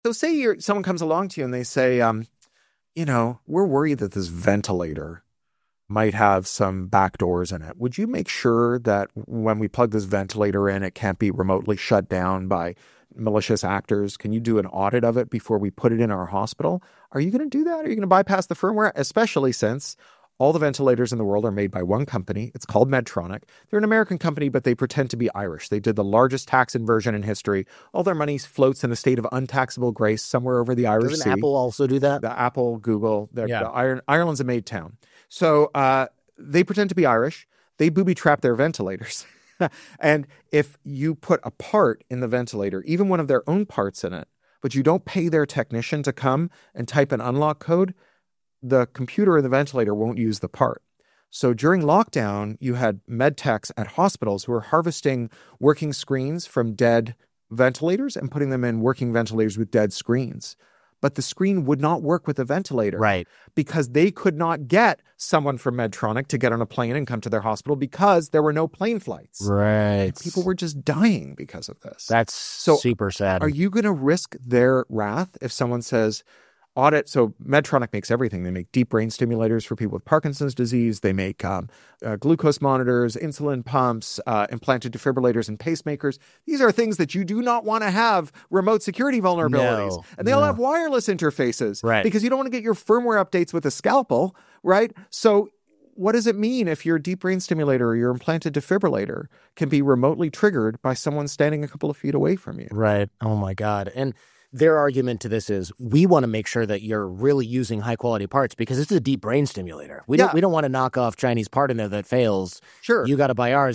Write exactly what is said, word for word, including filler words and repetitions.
So say you're, someone comes along to you and they say, um, you know, we're worried that this ventilator might have some back doors in it. Would you make sure that when we plug this ventilator in, it can't be remotely shut down by malicious actors? Can you do an audit of it before we put it in our hospital? Are you going to do that? Are you going to bypass the firmware? Especially since all the ventilators in the world are made by one company. It's called Medtronic. They're an American company, but they pretend to be Irish. They did the largest tax inversion in history. All their money floats in a state of untaxable grace somewhere over the Irish Doesn't Sea. Apple also do that? The Apple, Google, Yeah. the Ireland, Ireland's a made town. So uh, they pretend to be Irish. They booby trap their ventilators. And if you put a part in the ventilator, even one of their own parts in it, but you don't pay their technician to come and type an unlock code, the computer in the ventilator won't use the part. So during lockdown, you had med techs at hospitals who were harvesting working screens from dead ventilators and putting them in working ventilators with dead screens. But the screen would not work with the ventilator. Right. Because they could not get someone from Medtronic to get on a plane and come to their hospital because there were no plane flights. Right. People were just dying because of this. That's So super sad. Are you going to risk their wrath if someone says, audit? So Medtronic makes everything. They make deep brain stimulators for people with Parkinson's disease. They make um, uh, glucose monitors, insulin pumps, uh, implanted defibrillators, and pacemakers. These are things that you do not want to have remote security vulnerabilities. No, and they all no. have wireless interfaces. Right. Because you don't want to get your firmware updates with a scalpel, right? So what does it mean if your deep brain stimulator or your implanted defibrillator can be remotely triggered by someone standing a couple of feet away from you? Right. Oh, my God. And their argument to this is we want to make sure that you're really using high quality parts because it's a deep brain stimulator. We Yeah. don't we don't want to knock off Chinese part in there that fails. Sure. You got to buy ours.